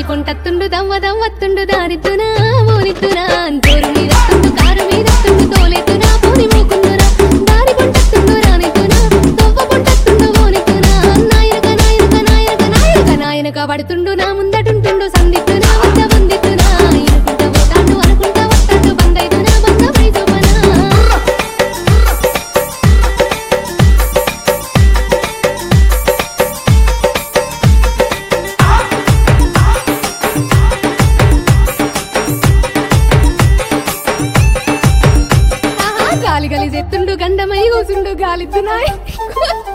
పొంటత్తుండు దవ్వ దవ్వత్తుండు దారిద్దునా ఓనిద్దునా జోరు మీదత్తుండు కారు మీదత్తుండు తోలెత్తునా పోని మూకుందునా దారి పొంటత్తుండు రానిద్దునా దవ్వ పొంటత్తుండు ఓనిద్దునా నాయనక నాయనక నాయనక నాయనక నాయనక పడుతుండు నా ముందటుంటుండు సందిద్దునా వద్ద వందిద్దునా ఇనుకుంట పోతాడు అనుకుంటా వస్తాడు బందైదునా బంద పైజోపనా గాలి గలి చెత్తుండు గండమై కూసుండు గాలిద్దునాయ్